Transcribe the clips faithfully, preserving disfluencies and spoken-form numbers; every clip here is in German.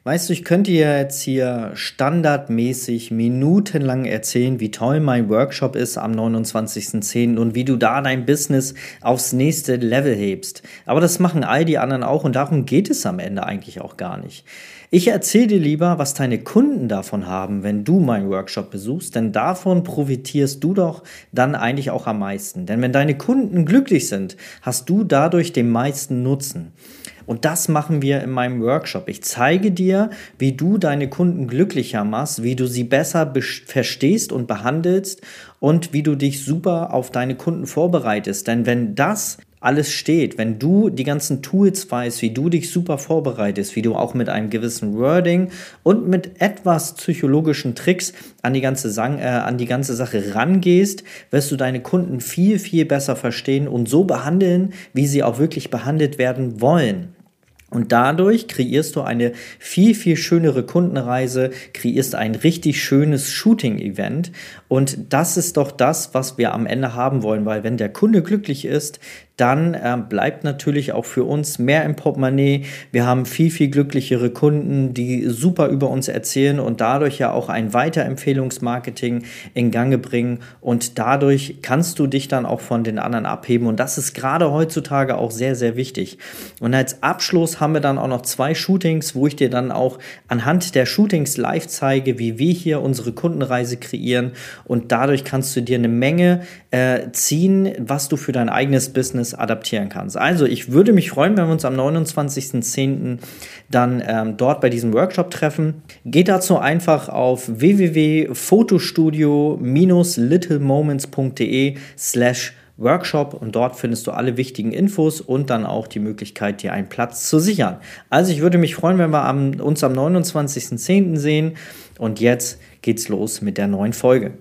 Weißt du, ich könnte dir jetzt hier standardmäßig minutenlang erzählen, wie toll mein Workshop ist am neunundzwanzigsten zehnten und wie du da dein Business aufs nächste Level hebst. Aber das machen all die anderen auch und darum geht es am Ende eigentlich auch gar nicht. Ich erzähle dir lieber, was deine Kunden davon haben, wenn du meinen Workshop besuchst, denn davon profitierst du doch dann eigentlich auch am meisten. Denn wenn deine Kunden glücklich sind, hast du dadurch den meisten Nutzen. Und das machen wir in meinem Workshop. Ich zeige dir, wie du deine Kunden glücklicher machst, wie du sie besser be- verstehst und behandelst und wie du dich super auf deine Kunden vorbereitest. Denn wenn das alles steht, wenn du die ganzen Tools weißt, wie du dich super vorbereitest, wie du auch mit einem gewissen Wording und mit etwas psychologischen Tricks an die ganze, Sang- äh, an die ganze Sache rangehst, wirst du deine Kunden viel, viel besser verstehen und so behandeln, wie sie auch wirklich behandelt werden wollen. Und dadurch kreierst du eine viel, viel schönere Kundenreise, kreierst ein richtig schönes Shooting-Event. Und das ist doch das, was wir am Ende haben wollen, weil wenn der Kunde glücklich ist, dann äh, bleibt natürlich auch für uns mehr im Portemonnaie. Wir haben viel, viel glücklichere Kunden, die super über uns erzählen und dadurch ja auch ein Weiterempfehlungsmarketing in Gange bringen. Und dadurch kannst du dich dann auch von den anderen abheben. Und das ist gerade heutzutage auch sehr, sehr wichtig. Und als Abschluss haben wir dann auch noch zwei Shootings, wo ich dir dann auch anhand der Shootings live zeige, wie wir hier unsere Kundenreise kreieren. Und dadurch kannst du dir eine Menge äh, ziehen, was du für dein eigenes Business adaptieren kannst. Also ich würde mich freuen, wenn wir uns am neunundzwanzigsten zehnten dann ähm, dort bei diesem Workshop treffen. Geht dazu einfach auf w w w punkt fotostudio dash littlemoments punkt de slash Workshop und dort findest du alle wichtigen Infos und dann auch die Möglichkeit, dir einen Platz zu sichern. Also ich würde mich freuen, wenn wir am, uns am neunundzwanzigsten zehnten sehen und jetzt geht's los mit der neuen Folge.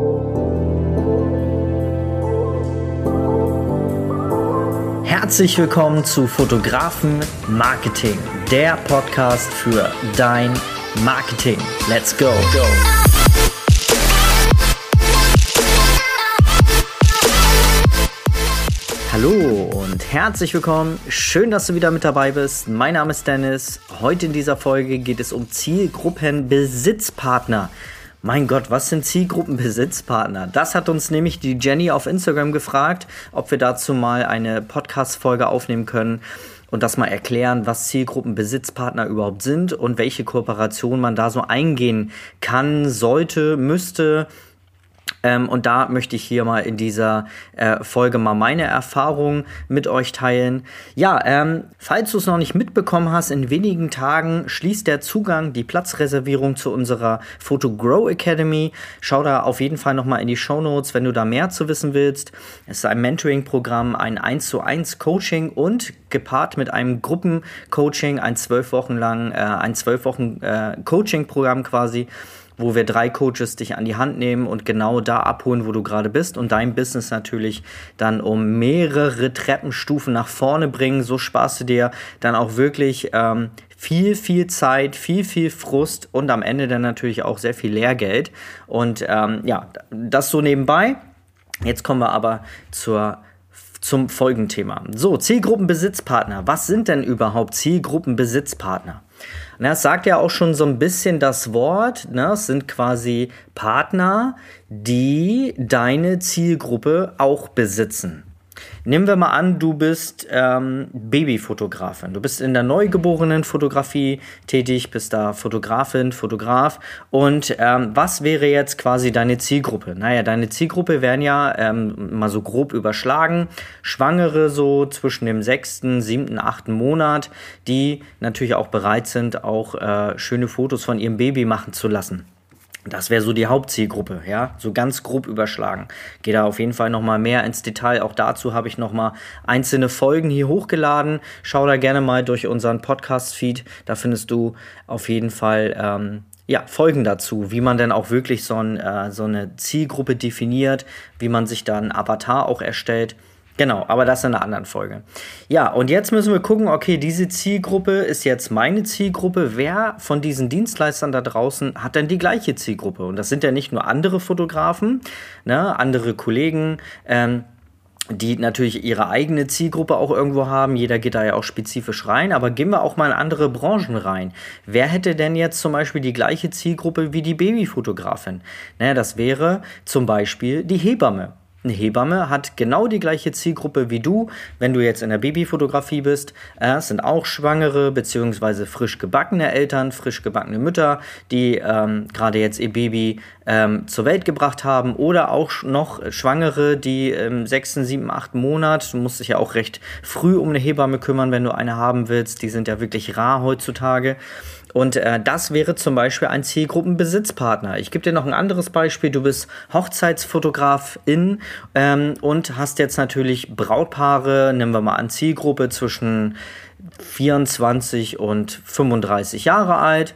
Herzlich willkommen zu Fotografen Marketing, der Podcast für dein Marketing. Let's go! go. Hallo und herzlich willkommen. Schön, dass du wieder mit dabei bist. Mein Name ist Dennis. Heute in dieser Folge geht es um Zielgruppenbesitzpartner. Mein Gott, was sind Zielgruppenbesitzpartner? Das hat uns nämlich die Jenny auf Instagram gefragt, ob wir dazu mal eine Podcast-Folge aufnehmen können und das mal erklären, was Zielgruppenbesitzpartner überhaupt sind und welche Kooperation man da so eingehen kann, sollte, müsste. Ähm, und da möchte ich hier mal in dieser äh, Folge mal meine Erfahrungen mit euch teilen. Ja, ähm, falls du es noch nicht mitbekommen hast, in wenigen Tagen schließt der Zugang, die Platzreservierung zu unserer Photo Grow Academy. Schau da auf jeden Fall nochmal in die Shownotes, wenn du da mehr zu wissen willst. Es ist ein Mentoring-Programm, ein eins zu eins Coaching und gepaart mit einem Gruppencoaching, ein zwölf Wochen lang, äh, ein zwölf Wochen äh, Coaching-Programm quasi, wo wir drei Coaches dich an die Hand nehmen und genau da abholen, wo du gerade bist und dein Business natürlich dann um mehrere Treppenstufen nach vorne bringen. So sparst du dir dann auch wirklich ähm, viel, viel Zeit, viel, viel Frust und am Ende dann natürlich auch sehr viel Lehrgeld. Und ähm, ja, das so nebenbei. Jetzt kommen wir aber zur zum Folgenthema. So, Zielgruppenbesitzpartner. Was sind denn überhaupt Zielgruppenbesitzpartner? Na, es sagt ja auch schon so ein bisschen das Wort, ne? Es sind quasi Partner, die deine Zielgruppe auch besitzen. Nehmen wir mal an, du bist ähm, Babyfotografin. Du bist in der Neugeborenenfotografie tätig, bist da Fotografin, Fotograf. Und ähm, was wäre jetzt quasi deine Zielgruppe? Naja, deine Zielgruppe wären ja ähm, mal so grob überschlagen. Schwangere so zwischen dem sechsten, siebten, achten Monat, die natürlich auch bereit sind, auch äh, schöne Fotos von ihrem Baby machen zu lassen. Das wäre so die Hauptzielgruppe, ja, so ganz grob überschlagen. Gehe da auf jeden Fall nochmal mehr ins Detail. Auch dazu habe ich nochmal einzelne Folgen hier hochgeladen. Schau da gerne mal durch unseren Podcast-Feed. Da findest du auf jeden Fall ähm, ja, Folgen dazu, wie man denn auch wirklich so, ein, äh, so eine Zielgruppe definiert, wie man sich da einen Avatar auch erstellt. Genau, aber das in einer anderen Folge. Ja, und jetzt müssen wir gucken, okay, diese Zielgruppe ist jetzt meine Zielgruppe. Wer von diesen Dienstleistern da draußen hat denn die gleiche Zielgruppe? Und das sind ja nicht nur andere Fotografen, ne, andere Kollegen, ähm, die natürlich ihre eigene Zielgruppe auch irgendwo haben. Jeder geht da ja auch spezifisch rein, aber gehen wir auch mal in andere Branchen rein. Wer hätte denn jetzt zum Beispiel die gleiche Zielgruppe wie die Babyfotografin? Naja, das wäre zum Beispiel die Hebamme. Eine Hebamme hat genau die gleiche Zielgruppe wie du, wenn du jetzt in der Babyfotografie bist. Äh, es sind auch schwangere bzw. frisch gebackene Eltern, frisch gebackene Mütter, die ähm, gerade jetzt ihr Baby ähm, zur Welt gebracht haben, oder auch noch Schwangere, die im sechsten, siebten, achten Monat, du musst dich ja auch recht früh um eine Hebamme kümmern, wenn du eine haben willst, die sind ja wirklich rar heutzutage. Und äh, das wäre zum Beispiel ein Zielgruppenbesitzpartner. Ich gebe dir noch ein anderes Beispiel. Du bist Hochzeitsfotografin ähm, und hast jetzt natürlich Brautpaare, nehmen wir mal an, Zielgruppe zwischen vierundzwanzig und fünfunddreißig Jahre alt.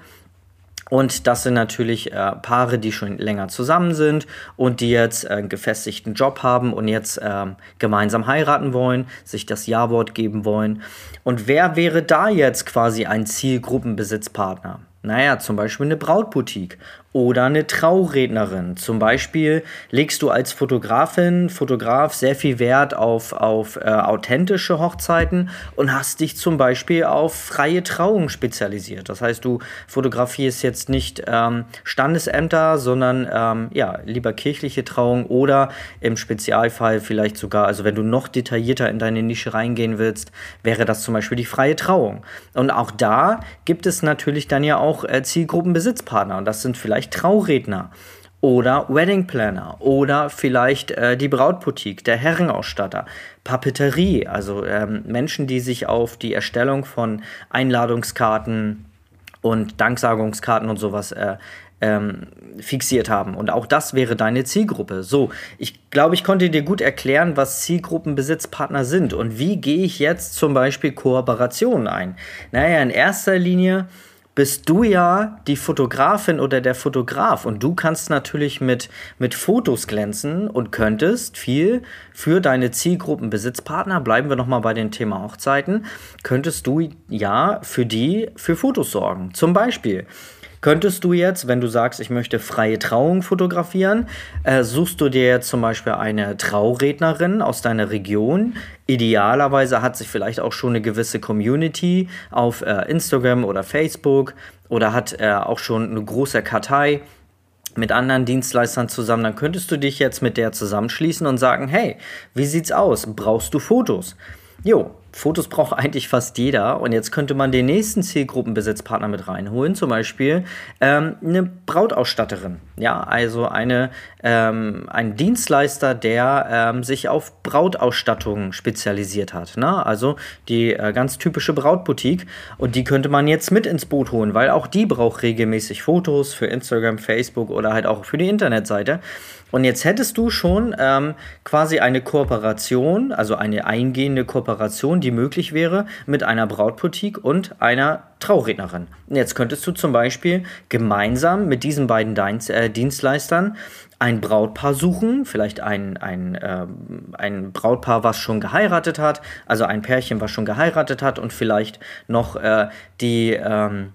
Und das sind natürlich äh, Paare, die schon länger zusammen sind und die jetzt äh, einen gefestigten Job haben und jetzt äh, gemeinsam heiraten wollen, sich das Ja-Wort geben wollen. Und wer wäre da jetzt quasi ein Zielgruppenbesitzpartner? Naja, zum Beispiel eine Brautboutique oder eine Traurednerin. Zum Beispiel legst du als Fotografin, Fotograf sehr viel Wert auf, auf äh, authentische Hochzeiten und hast dich zum Beispiel auf freie Trauungen spezialisiert. Das heißt, du fotografierst jetzt nicht ähm, Standesämter, sondern ähm, ja, lieber kirchliche Trauungen oder im Spezialfall vielleicht sogar, also wenn du noch detaillierter in deine Nische reingehen willst, wäre das zum Beispiel die freie Trauung. Und auch da gibt es natürlich dann ja auch äh, Zielgruppenbesitzpartner und das sind vielleicht Trauredner oder Wedding Planner oder vielleicht äh, die Brautboutique, der Herrenausstatter, Papeterie, also ähm, Menschen, die sich auf die Erstellung von Einladungskarten und Danksagungskarten und sowas äh, ähm, fixiert haben. Und auch das wäre deine Zielgruppe. So, ich glaube, ich konnte dir gut erklären, was Zielgruppenbesitzpartner sind und wie gehe ich jetzt zum Beispiel Kooperationen ein. Naja, in erster Linie bist du ja die Fotografin oder der Fotograf und du kannst natürlich mit, mit Fotos glänzen und könntest viel für deine Zielgruppenbesitzpartner, bleiben wir nochmal bei dem Thema Hochzeiten, könntest du ja für die für Fotos sorgen. Zum Beispiel könntest du jetzt, wenn du sagst, ich möchte freie Trauung fotografieren, äh, suchst du dir jetzt zum Beispiel eine Traurednerin aus deiner Region. Idealerweise hat sich vielleicht auch schon eine gewisse Community auf äh, Instagram oder Facebook oder hat äh, auch schon eine große Kartei mit anderen Dienstleistern zusammen. Dann könntest du dich jetzt mit der zusammenschließen und sagen, hey, wie sieht's aus? Brauchst du Fotos? Jo, Fotos braucht eigentlich fast jeder und jetzt könnte man den nächsten Zielgruppenbesitzpartner mit reinholen, zum Beispiel ähm, eine Brautausstatterin, ja, also eine, ähm, ein Dienstleister, der ähm, sich auf Brautausstattung spezialisiert hat, ne? Also die äh, ganz typische Brautboutique und die könnte man jetzt mit ins Boot holen, weil auch die braucht regelmäßig Fotos für Instagram, Facebook oder halt auch für die Internetseite. Und jetzt hättest du schon ähm, quasi eine Kooperation, also eine eingehende Kooperation, die möglich wäre mit einer Brautboutique und einer Traurednerin. Und jetzt könntest du zum Beispiel gemeinsam mit diesen beiden Dein- äh, Dienstleistern ein Brautpaar suchen, vielleicht ein, ein, äh, ein Brautpaar, was schon geheiratet hat, also ein Pärchen, was schon geheiratet hat und vielleicht noch äh, die Ähm,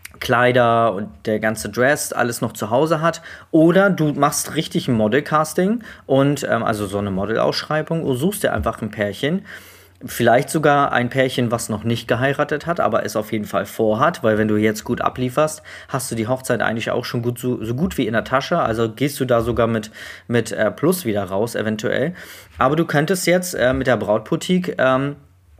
Kleider und der ganze Dress, alles noch zu Hause hat. Oder du machst richtig ein Modelcasting und ähm, also so eine Modelausschreibung und suchst dir einfach ein Pärchen. Vielleicht sogar ein Pärchen, was noch nicht geheiratet hat, aber es auf jeden Fall vorhat, weil wenn du jetzt gut ablieferst, hast du die Hochzeit eigentlich auch schon gut, so, so gut wie in der Tasche. Also gehst du da sogar mit, mit äh, Plus wieder raus, eventuell. Aber du könntest jetzt äh, mit der Brautboutique ähm,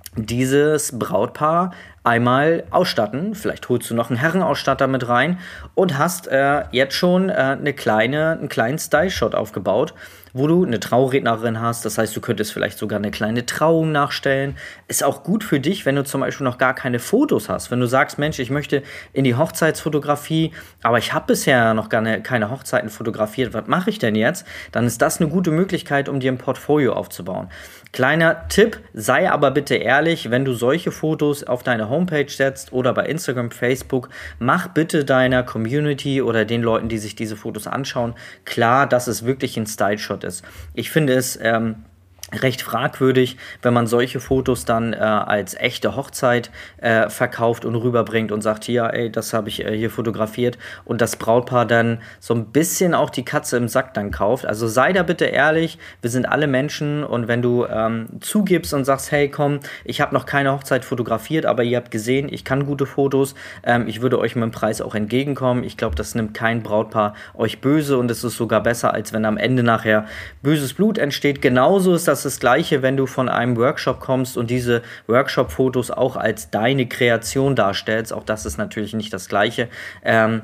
dieses Brautpaar einmal ausstatten. Vielleicht holst du noch einen Herrenausstatter mit rein und hast äh, jetzt schon äh, eine kleine, einen kleinen Style-Shot aufgebaut, wo du eine Traurednerin hast. Das heißt, du könntest vielleicht sogar eine kleine Trauung nachstellen. Ist auch gut für dich, wenn du zum Beispiel noch gar keine Fotos hast. Wenn du sagst, Mensch, ich möchte in die Hochzeitsfotografie, aber ich habe bisher noch gar ne, keine Hochzeiten fotografiert. Was mache ich denn jetzt? Dann ist das eine gute Möglichkeit, um dir ein Portfolio aufzubauen. Kleiner Tipp, sei aber bitte ehrlich, wenn du solche Fotos auf deine Homepage setzt oder bei Instagram, Facebook, mach bitte deiner Community oder den Leuten, die sich diese Fotos anschauen, klar, dass es wirklich ein Style-Shot ist. Ich finde es ähm, recht fragwürdig, wenn man solche Fotos dann äh, als echte Hochzeit äh, verkauft und rüberbringt und sagt, hier, ey, das habe ich äh, hier fotografiert und das Brautpaar dann so ein bisschen auch die Katze im Sack dann kauft. Also sei da bitte ehrlich, wir sind alle Menschen und wenn du ähm, zugibst und sagst, hey, komm, ich habe noch keine Hochzeit fotografiert, aber ihr habt gesehen, ich kann gute Fotos, ähm, ich würde euch mit dem Preis auch entgegenkommen. Ich glaube, das nimmt kein Brautpaar euch böse und es ist sogar besser, als wenn am Ende nachher böses Blut entsteht. Genauso ist das das Gleiche, wenn du von einem Workshop kommst und diese Workshop-Fotos auch als deine Kreation darstellst. Auch das ist natürlich nicht das Gleiche. Ähm,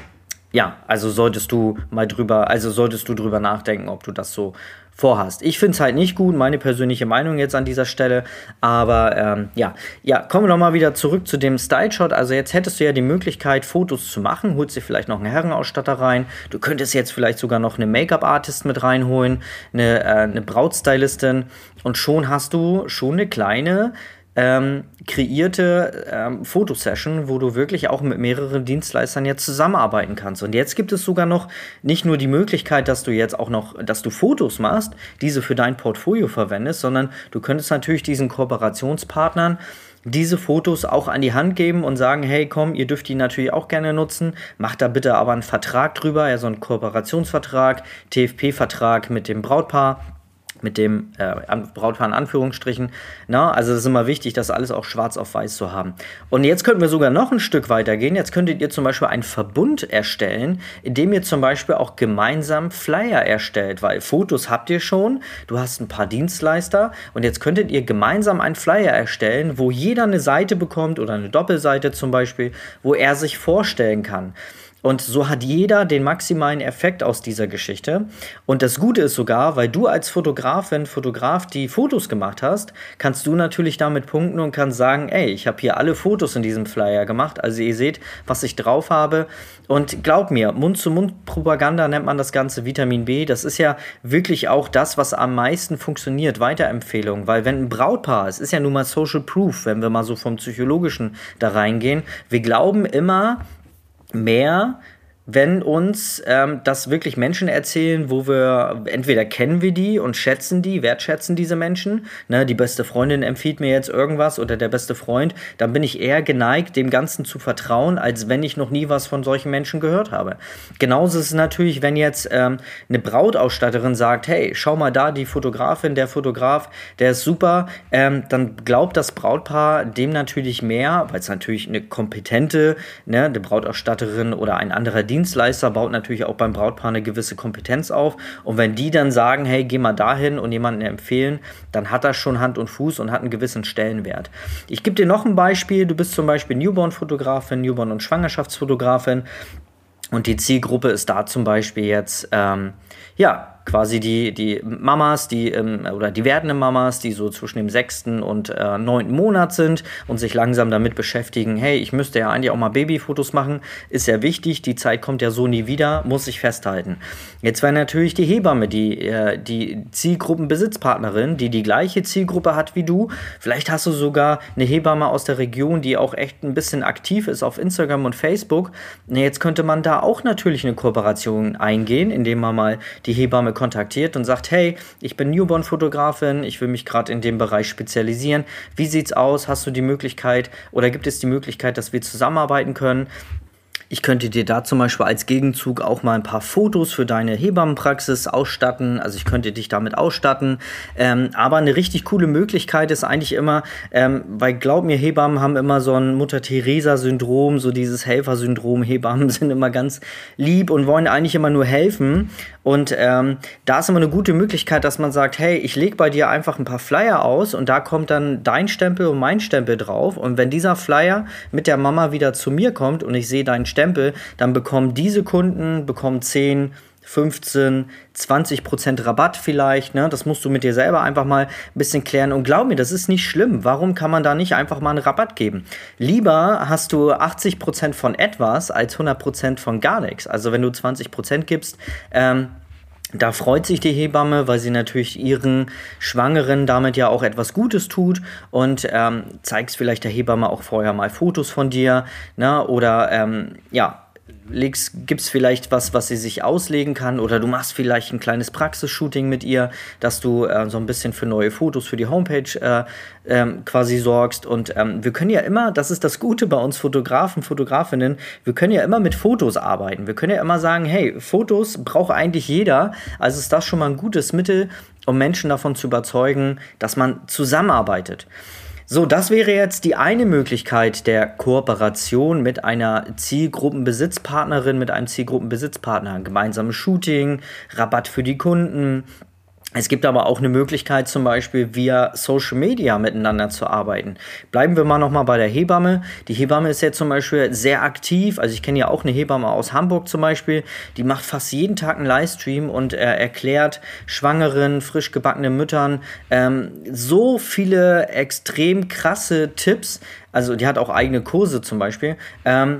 ja, also solltest du mal drüber, also solltest du drüber nachdenken, ob du das so vorhast. Ich finde es halt nicht gut, meine persönliche Meinung jetzt an dieser Stelle, aber ähm, ja, ja, kommen wir nochmal wieder zurück zu dem Style-Shot. Also jetzt hättest du ja die Möglichkeit, Fotos zu machen, holst dir vielleicht noch einen Herrenausstatter rein, du könntest jetzt vielleicht sogar noch eine Make-up-Artist mit reinholen, eine, äh, eine Brautstylistin und schon hast du schon eine kleine Ähm, kreierte ähm, Fotosession, wo du wirklich auch mit mehreren Dienstleistern jetzt zusammenarbeiten kannst. Und jetzt gibt es sogar noch nicht nur die Möglichkeit, dass du jetzt auch noch, dass du Fotos machst, diese für dein Portfolio verwendest, sondern du könntest natürlich diesen Kooperationspartnern diese Fotos auch an die Hand geben und sagen, hey, komm, ihr dürft die natürlich auch gerne nutzen, macht da bitte aber einen Vertrag drüber, ja, so einen Kooperationsvertrag, T F P-Vertrag mit dem Brautpaar, mit dem äh, Brautpaar in Anführungsstrichen. Na, also es ist immer wichtig, das alles auch schwarz auf weiß zu haben. Und jetzt könnten wir sogar noch ein Stück weiter gehen. Jetzt könntet ihr zum Beispiel einen Verbund erstellen, indem ihr zum Beispiel auch gemeinsam Flyer erstellt, weil Fotos habt ihr schon, du hast ein paar Dienstleister und jetzt könntet ihr gemeinsam einen Flyer erstellen, wo jeder eine Seite bekommt oder eine Doppelseite zum Beispiel, wo er sich vorstellen kann. Und so hat jeder den maximalen Effekt aus dieser Geschichte. Und das Gute ist sogar, weil du als Fotografin, Fotograf die Fotos gemacht hast, kannst du natürlich damit punkten und kannst sagen, ey, ich habe hier alle Fotos in diesem Flyer gemacht. Also ihr seht, was ich drauf habe. Und glaub mir, Mund-zu-Mund-Propaganda nennt man das Ganze, Vitamin B. Das ist ja wirklich auch das, was am meisten funktioniert, Weiterempfehlung. Weil wenn ein Brautpaar, es ist ja nun mal Social Proof, wenn wir mal so vom Psychologischen da reingehen, wir glauben immer mehr, wenn uns ähm, das wirklich Menschen erzählen, wo wir, entweder kennen wir die und schätzen die, wertschätzen diese Menschen, ne, die beste Freundin empfiehlt mir jetzt irgendwas oder der beste Freund, dann bin ich eher geneigt, dem Ganzen zu vertrauen, als wenn ich noch nie was von solchen Menschen gehört habe. Genauso ist es natürlich, wenn jetzt ähm, eine Brautausstatterin sagt, hey, schau mal da, die Fotografin, der Fotograf, der ist super, ähm, dann glaubt das Brautpaar dem natürlich mehr, weil es natürlich eine kompetente, ne, eine Brautausstatterin oder ein anderer Dienstleister Dienstleister baut natürlich auch beim Brautpaar eine gewisse Kompetenz auf und wenn die dann sagen, hey, geh mal dahin und jemanden empfehlen, dann hat das schon Hand und Fuß und hat einen gewissen Stellenwert. Ich gebe dir noch ein Beispiel, du bist zum Beispiel Newborn-Fotografin, Newborn- und Schwangerschaftsfotografin und die Zielgruppe ist da zum Beispiel jetzt, ähm, ja, quasi die, die Mamas, die ähm, oder die werdenden Mamas, die so zwischen dem sechsten und äh, neunten Monat sind und sich langsam damit beschäftigen, hey, ich müsste ja eigentlich auch mal Babyfotos machen, ist ja wichtig, die Zeit kommt ja so nie wieder, muss ich festhalten. Jetzt wäre natürlich die Hebamme, die, äh, die Zielgruppenbesitzpartnerin, die die gleiche Zielgruppe hat wie du, vielleicht hast du sogar eine Hebamme aus der Region, die auch echt ein bisschen aktiv ist auf Instagram und Facebook, na, jetzt könnte man da auch natürlich eine Kooperation eingehen, indem man mal die Hebamme kontaktiert und sagt, hey, ich bin Newborn-Fotografin, ich will mich gerade in dem Bereich spezialisieren. Wie sieht's aus? Hast du die Möglichkeit oder gibt es die Möglichkeit, dass wir zusammenarbeiten können? Ich könnte dir da zum Beispiel als Gegenzug auch mal ein paar Fotos für deine Hebammenpraxis ausstatten. Also ich könnte dich damit ausstatten. Ähm, aber eine richtig coole Möglichkeit ist eigentlich immer, ähm, weil glaub mir, Hebammen haben immer so ein Mutter-Theresa-Syndrom, so dieses Helfersyndrom. Hebammen sind immer ganz lieb und wollen eigentlich immer nur helfen. Und ähm, da ist immer eine gute Möglichkeit, dass man sagt, hey, ich lege bei dir einfach ein paar Flyer aus und da kommt dann dein Stempel und mein Stempel drauf. Und wenn dieser Flyer mit der Mama wieder zu mir kommt und ich sehe deinen Stempel, dann bekommen diese Kunden bekommen zehn, fünfzehn, zwanzig Prozent Rabatt vielleicht, ne? Das musst du mit dir selber einfach mal ein bisschen klären und glaub mir, das ist nicht schlimm. Warum kann man da nicht einfach mal einen Rabatt geben? Lieber hast du achtzig Prozent von etwas als hundert Prozent von gar nichts. Also wenn du zwanzig Prozent gibst, ähm, da freut sich die Hebamme, weil sie natürlich ihren Schwangeren damit ja auch etwas Gutes tut und ähm, zeigst vielleicht der Hebamme auch vorher mal Fotos von dir, ne? Oder ähm, ja, gibt es vielleicht was, was sie sich auslegen kann, oder du machst vielleicht ein kleines Praxisshooting mit ihr, dass du äh, so ein bisschen für neue Fotos für die Homepage äh, ähm, quasi sorgst. Und ähm, wir können ja immer, das ist das Gute bei uns Fotografen, Fotografinnen, wir können ja immer mit Fotos arbeiten. Wir können ja immer sagen, hey, Fotos braucht eigentlich jeder, also ist das schon mal ein gutes Mittel, um Menschen davon zu überzeugen, dass man zusammenarbeitet. So, das wäre jetzt die eine Möglichkeit der Kooperation mit einer Zielgruppenbesitzpartnerin, mit einem Zielgruppenbesitzpartner. Gemeinsames Shooting, Rabatt für die Kunden. Es gibt aber auch eine Möglichkeit, zum Beispiel via Social Media miteinander zu arbeiten. Bleiben wir mal nochmal bei der Hebamme. Die Hebamme ist jetzt zum Beispiel sehr aktiv. Also ich kenne ja auch eine Hebamme aus Hamburg zum Beispiel. Die macht fast jeden Tag einen Livestream und äh, erklärt Schwangeren, frisch gebackenen Müttern ähm, so viele extrem krasse Tipps. Also die hat auch eigene Kurse zum Beispiel. Ähm,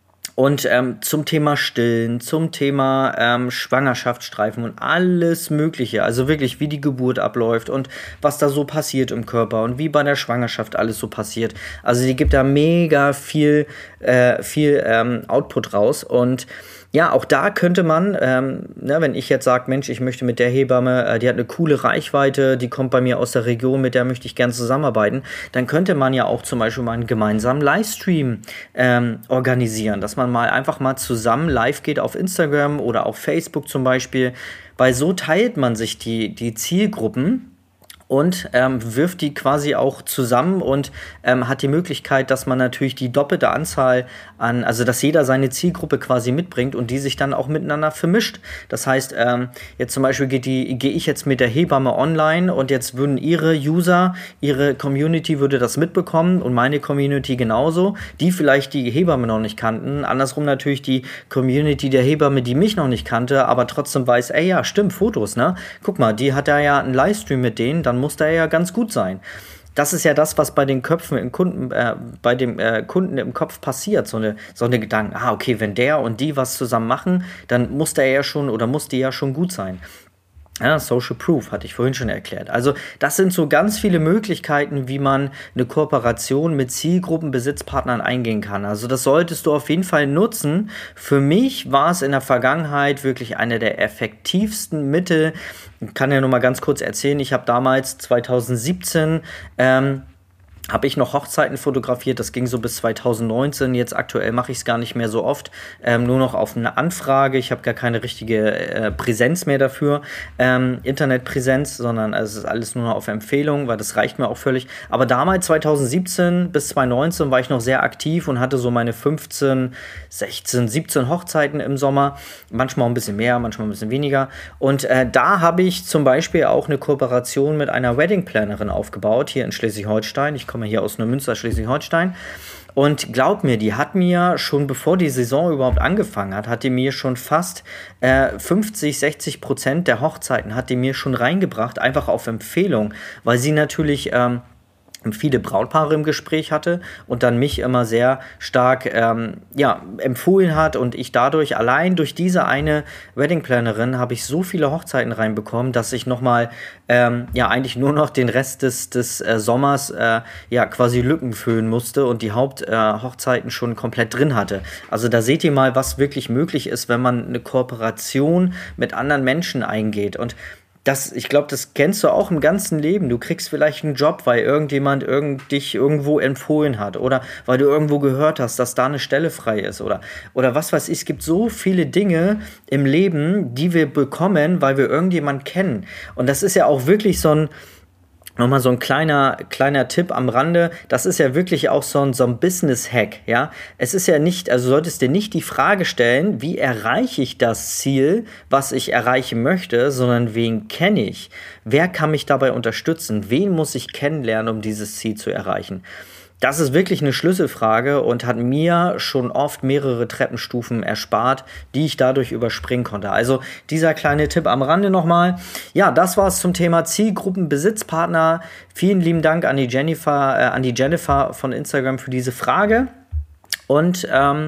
Und ähm, zum Thema Stillen, zum Thema ähm, Schwangerschaftsstreifen und alles Mögliche. Also wirklich, wie die Geburt abläuft und was da so passiert im Körper und wie bei der Schwangerschaft alles so passiert. Also die gibt da mega viel, äh, viel ähm, Output raus. Und ja, auch da könnte man, ähm, ne, wenn ich jetzt sage, Mensch, ich möchte mit der Hebamme, äh, die hat eine coole Reichweite, die kommt bei mir aus der Region, mit der möchte ich gerne zusammenarbeiten, dann könnte man ja auch zum Beispiel mal einen gemeinsamen Livestream ähm, organisieren, dass man mal einfach mal zusammen live geht auf Instagram oder auf Facebook zum Beispiel, weil so teilt man sich die, die Zielgruppen und ähm, wirft die quasi auch zusammen und ähm, hat die Möglichkeit, dass man natürlich die doppelte Anzahl an, also dass jeder seine Zielgruppe quasi mitbringt und die sich dann auch miteinander vermischt. Das heißt, ähm, jetzt zum Beispiel geht die, gehe ich jetzt mit der Hebamme online und jetzt würden ihre User, ihre Community würde das mitbekommen und meine Community genauso, die vielleicht die Hebamme noch nicht kannten. Andersrum natürlich die Community der Hebamme, die mich noch nicht kannte, aber trotzdem weiß, ey, ja, stimmt, Fotos, ne? Guck mal, die hat da ja einen Livestream mit denen, dann muss da ja ganz gut sein. Das ist ja das, was bei den Köpfen im Kunden, äh, bei dem äh, Kunden im Kopf passiert, so eine, so eine Gedanken, ah, okay, wenn der und die was zusammen machen, dann muss der ja schon oder muss die ja schon gut sein. Ja, Social Proof hatte ich vorhin schon erklärt. Also das sind so ganz viele Möglichkeiten, wie man eine Kooperation mit Zielgruppenbesitzpartnern eingehen kann. Also das solltest du auf jeden Fall nutzen. Für mich war es in der Vergangenheit wirklich eine der effektivsten Mittel. Ich kann ja nur mal ganz kurz erzählen, ich habe damals zwanzig siebzehn ähm, habe ich noch Hochzeiten fotografiert, das ging so bis zwanzig neunzehn, jetzt aktuell mache ich es gar nicht mehr so oft, ähm, nur noch auf eine Anfrage, ich habe gar keine richtige äh, Präsenz mehr dafür, ähm, Internetpräsenz, sondern also es ist alles nur noch auf Empfehlung, weil das reicht mir auch völlig, aber damals zwanzig siebzehn bis zwanzig neunzehn war ich noch sehr aktiv und hatte so meine fünfzehn, sechzehn, siebzehn Hochzeiten im Sommer, manchmal ein bisschen mehr, manchmal ein bisschen weniger und äh, da habe ich zum Beispiel auch eine Kooperation mit einer Wedding-Plannerin aufgebaut, hier in Schleswig-Holstein. Ich komme hier aus Neumünster, Schleswig-Holstein. Und glaub mir, die hat mir schon, bevor die Saison überhaupt angefangen hat, hat die mir schon fast äh, fünfzig, sechzig Prozent der Hochzeiten hat die mir schon reingebracht, einfach auf Empfehlung, weil sie natürlich ähm, viele Brautpaare im Gespräch hatte und dann mich immer sehr stark ähm, ja, empfohlen hat und ich dadurch, allein durch diese eine Wedding-Plannerin habe ich so viele Hochzeiten reinbekommen, dass ich nochmal ähm, ja eigentlich nur noch den Rest des, des äh, Sommers äh, ja quasi Lücken füllen musste und die Haupthochzeiten äh, schon komplett drin hatte. Also da seht ihr mal, was wirklich möglich ist, wenn man eine Kooperation mit anderen Menschen eingeht und Das, ich glaube, das kennst du auch im ganzen Leben. Du kriegst vielleicht einen Job, weil irgendjemand irgend, dich irgendwo empfohlen hat oder weil du irgendwo gehört hast, dass da eine Stelle frei ist oder, oder was weiß ich. Es gibt so viele Dinge im Leben, die wir bekommen, weil wir irgendjemanden kennen. Und das ist ja auch wirklich so ein Nochmal so ein kleiner, kleiner Tipp am Rande, das ist ja wirklich auch so ein, so ein Business-Hack, ja. Es ist ja nicht, also solltest dir nicht die Frage stellen, wie erreiche ich das Ziel, was ich erreichen möchte, sondern wen kenne ich? Wer kann mich dabei unterstützen? Wen muss ich kennenlernen, um dieses Ziel zu erreichen? Das ist wirklich eine Schlüsselfrage und hat mir schon oft mehrere Treppenstufen erspart, die ich dadurch überspringen konnte. Also dieser kleine Tipp am Rande nochmal. Ja, das war's zum Thema Zielgruppenbesitzpartner. Vielen lieben Dank an die Jennifer, äh, an die Jennifer von Instagram für diese Frage. Und ähm,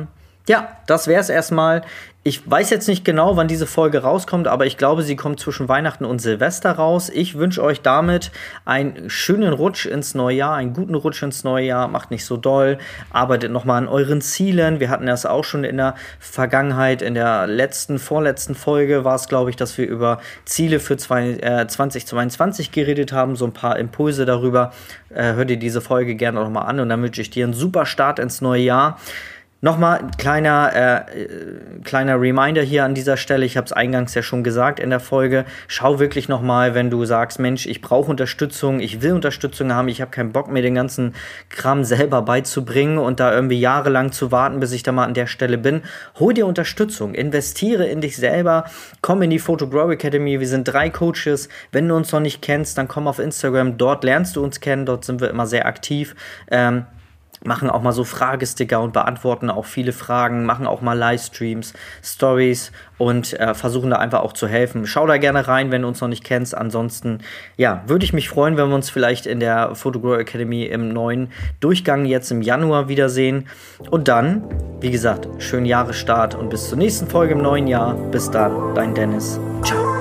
Ja, das wäre es erstmal. Ich weiß jetzt nicht genau, wann diese Folge rauskommt, aber ich glaube, sie kommt zwischen Weihnachten und Silvester raus. Ich wünsche euch damit einen schönen Rutsch ins neue Jahr, einen guten Rutsch ins neue Jahr. Macht nicht so doll, arbeitet nochmal an euren Zielen. Wir hatten das auch schon in der Vergangenheit, in der letzten, vorletzten Folge war es, glaube ich, dass wir über Ziele für zwanzig zweiundzwanzig geredet haben, so ein paar Impulse darüber. Äh, hör dir diese Folge gerne nochmal an und dann wünsche ich dir einen super Start ins neue Jahr. Nochmal ein kleiner, äh, kleiner Reminder hier an dieser Stelle. Ich habe es eingangs ja schon gesagt in der Folge. Schau wirklich nochmal, wenn du sagst, Mensch, ich brauche Unterstützung, ich will Unterstützung haben, ich habe keinen Bock, mir den ganzen Kram selber beizubringen und da irgendwie jahrelang zu warten, bis ich da mal an der Stelle bin. Hol dir Unterstützung, investiere in dich selber, komm in die Photo Grow Academy. Wir sind drei Coaches. Wenn du uns noch nicht kennst, dann komm auf Instagram. Dort lernst du uns kennen, dort sind wir immer sehr aktiv. Ähm, machen auch mal so Fragesticker und beantworten auch viele Fragen, machen auch mal Livestreams, Stories und äh, versuchen da einfach auch zu helfen. Schau da gerne rein, wenn du uns noch nicht kennst. Ansonsten, ja, würde ich mich freuen, wenn wir uns vielleicht in der Photo Grow Academy im neuen Durchgang jetzt im Januar wiedersehen. Und dann, wie gesagt, schönen Jahresstart und bis zur nächsten Folge im neuen Jahr. Bis dann, dein Dennis. Ciao.